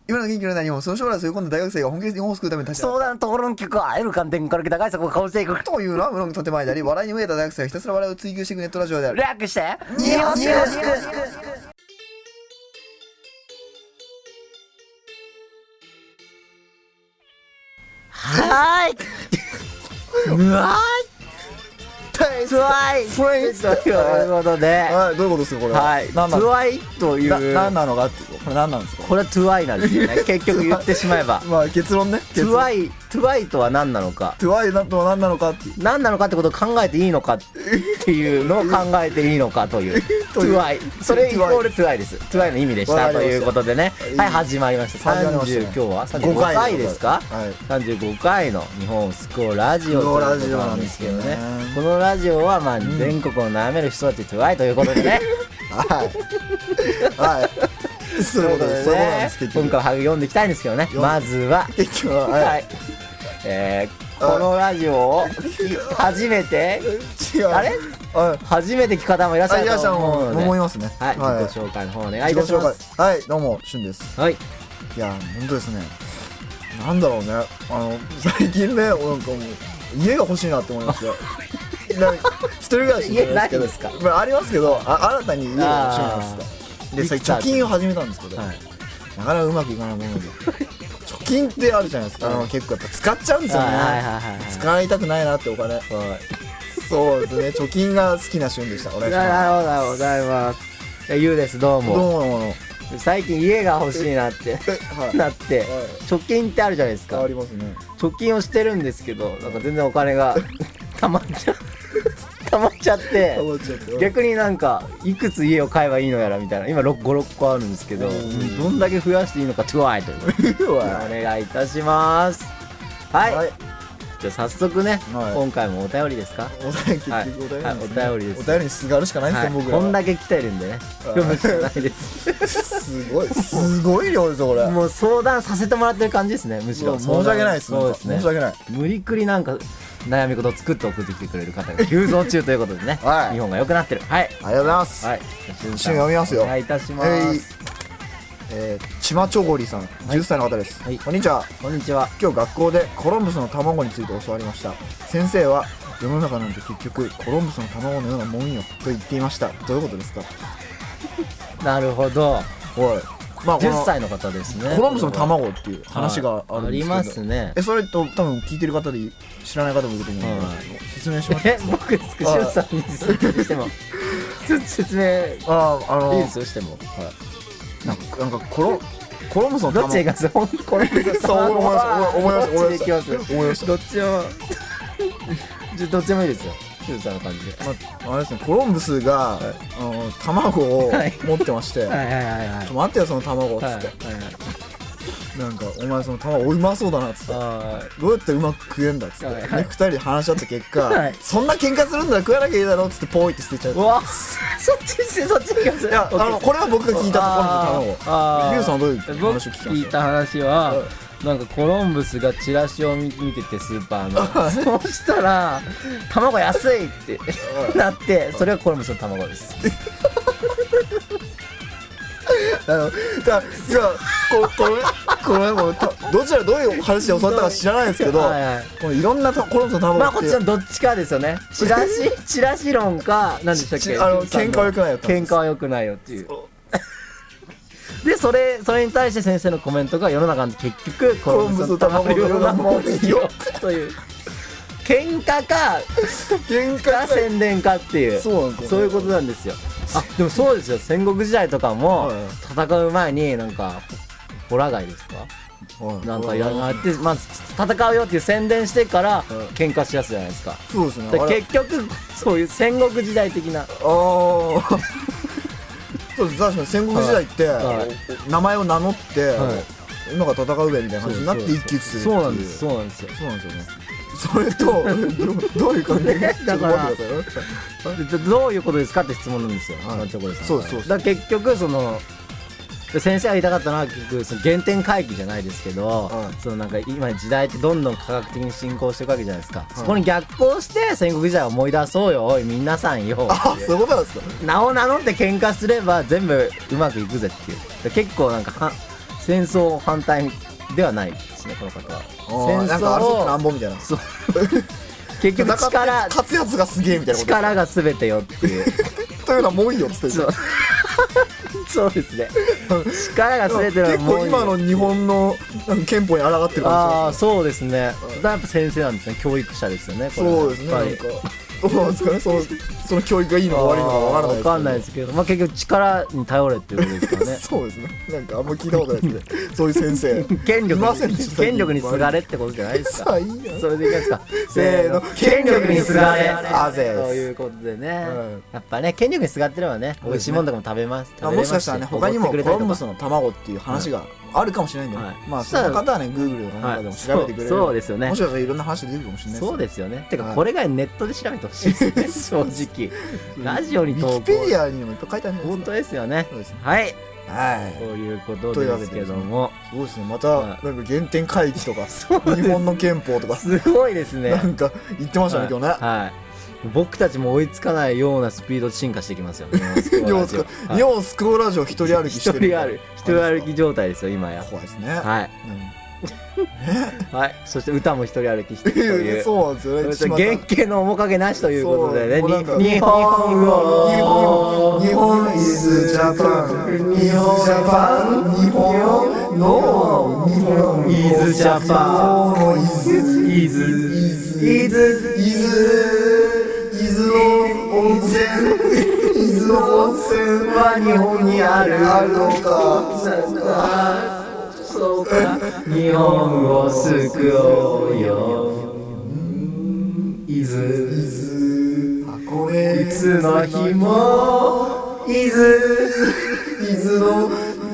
今の元気の何もその将来そういう今度大学生が本気で日本を救うために立ち上が相談討論局は得る観点から来た解釈を構成いくというのは無論建前であり、笑いに飢えた大学生がひたすら笑いを追求していくネットラジオである。 略して日本スクはーいうわートゥワイフレンズということで、 はいどういうことですかこれは。 はいト何なのゥワイという何なのかっていうこれ何なんですか。 これはトゥワイなんですよね結局言ってしまえばまあ結論ね。 トゥワイとは何なのかトゥワイとは何なのかっていう。 何なのかってことを考えていいのかっていうのを考えていいのかというトゥワイそれイコールトゥワイですトゥワイの意味でしたということでねはい始まりました30今日は35回ですかはい 35回の日本を救うラジオということなんですけどねこのラジオはまあ全国を悩める人たちトゥワイということでねはいはいそういうことですそういうことなんです結局今回は読んでいきたいんですけどねまずは結局ははいこのラジオを初めて違うあれ初めて聞く方もいらっしゃると思うので思いますね。 はい自己紹介の方お願いいたしますはいどうもしゅんです。 はいいや本当ですね。なんだろうね最近ねなんかもう家が欲しいなって思いました。一人暮らし家ないんですか。 まあありますけど新たに家が欲しいなってで最近貯金を始めたんですけどなかなかうまくいかないもので貯金ってあるじゃないですか結構やっぱ使っちゃうんですよね。使いたくないなってお金そうですね貯金が好きな旬でした。お願いします。 なるほどありがとうございます。ゆうですどうもどうも最近家が欲しいなってなって貯金ってあるじゃないですか。 ありますね。 貯金をしてるんですけどなんか全然お金がたまっちゃって逆になんかいくつ家を買えばいいのやらみたいな今5、6個あるんですけどどんだけ増やしていいのかトゥワイということでお願いいたします。はいじゃあ早速ね今回もお便りですか。 お便りです。お便りにすがるしかないんですよ僕ら。 こんだけ来てるんでね読むしかないです。 すごい量ですよこれ。 もう相談させてもらってる感じですねむしろ。 申し訳ないです。 そうですね申し訳ない。 無理くりなんか悩み事を作って送ってきてくれる方が急増中ということでね日本が良くなってる。はいありがとうございます。 はい読みますよ。 お願いいたします。 ちまちょごりさん10歳の方です。こんにちは。 こんにちは。 今日学校でコロンブスの卵について教わりました。先生は世の中なんて結局コロンブスの卵のようなもんよと言っていました。どういうことですか。 なるほど。 おい 10歳の方ですね。 コロンブスの卵っていう話があるんですけど、 ありますね。 それと多分聞いてる方で知らない方もいると思うので、説明します。 僕ですか。しゅんさんに説明しても説明いいですよしても。 なんかコロンブスの卵どっちがコロンブスの卵思いましたどっちもどっちもいいですよしゅんさんの感じで。 あれですねコロンブスが卵を持ってましてちょっと待ってよその卵っつってなんかお前その卵うまそうだなっつってどうやってうまく食えんだっつって2人で話し合った結果そんな喧嘩するんだら食わなきゃいいだろっつってポイって捨てちゃう。 うわそっち行きます。 いやこれは僕が聞いたところの卵。リュウさんはどういう話を聞きました。 聞いた話はなんかコロンブスがチラシを見ててスーパーのそうしたら卵安いってなってそれがコロンブスの卵です。 これもどちらどういう話で教わったか知らないですけどいろんなコロンブスの卵まあこっちのどっちかですよね。チラシ論か何でしたっけ。 喧嘩は良くないよ。 喧嘩は良くないよっていう。でそれに対して先生のコメントが世の中の結局コロンブスの卵のようなもんよという喧嘩か宣伝かっていうそういうことなんですよ。あでもそうですよ戦国時代とかも戦う前になんかホラ貝ですかなんかやってまず戦うよっていう宣伝してから喧嘩しやすいじゃないですか。 そうですね。 結局そういう戦国時代的なそうです。確かに戦国時代って名前を名乗って今から戦うべみたいな感じになって一騎打ちする。 そうなんですよね。 それとどういう関係だからどういうことですかって質問なんですよ。そうだから結局その先生が言いたかったのは結局その原点回帰じゃないですけどそのなんか今時代ってどんどん科学的に進行していくわけじゃないですか。そこに逆行して戦国時代を思い出そうよおい皆さんよ。 そういうことなんですか。 名を名乗って喧嘩すれば全部うまくいくぜっていう結構なんか戦争反対ではないですね、この方は。 戦争なんか争ってなんぼみたいな。 そう結局力勝つやつがすげえみたいなこと。 力が全てよっていうというのはもういいよっつって。 そうですね。力が全てのはもういいよ。 結構今の日本の憲法に抗ってる感じですね。 ああそうですね。やっぱ先生なんですね。教育者ですよね。 そうですね。なんかどうなんですかね。その教育がいいのか悪いのか分からないですけど、 まあ結局力に頼れっていうことですからね。 そうですね。なんかあんま聞いたことないですね。そういう先生権力にすがれってことじゃないですか。それでいきますか。 せーの、 権力にすがれ。 あぜということでね、やっぱね権力にすがってればね美味しいもんとかも食べます。 もしかしたらね他にもコロンブスの卵っていう話があるかもしれないんで、まあその方はね Google とかなんかでも調べてくれる。 そうですよね。 もしかしたらいろんな話出てくるかもしれないです。 そうですよね。てかこれがネットで調べてほしいですね。正直ラジオに投稿、 ウィキペディアにもいっぱい書いてあるんです。 本当ですよね。はいということですけども、 そうですね。またなんか原点回帰とか日本の憲法とかすごいですね。 なんか言ってましたね今日ね。 はい。僕たちも追いつかないようなスピードで進化してきますよね。 日本スクローラジオ一人歩きしてる。 一人歩き状態ですよ今や。 怖いですね。 はい。はい。そして歌も一人歩きしてるという。 そうなんですよね。 原型の面影なしということでね。 日本語。日本 is Japan。日本 Japan。日本の日本 is Japan。 伊豆の温泉は日本にあるのか。 そうか。日本を救おうよ。伊豆箱根いつの日も伊豆の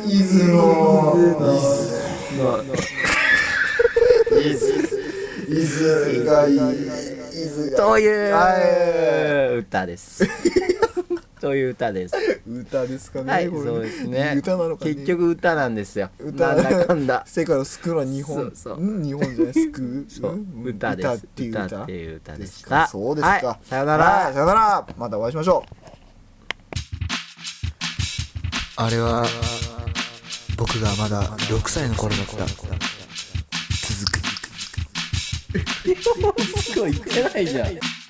がいいという歌です。という歌です。 歌ですかね。 はい、そうですね。 歌なのかね。 結局歌なんですよ。なんだかんだ。 世界を救うのは日本。日本じゃない救う。 歌です。歌っていう歌でした。 そうですか。 さよなら。 さよなら。またお会いしましょう。 あれは僕がまだ6歳の頃だった。続く。 すごい言ってないじゃん。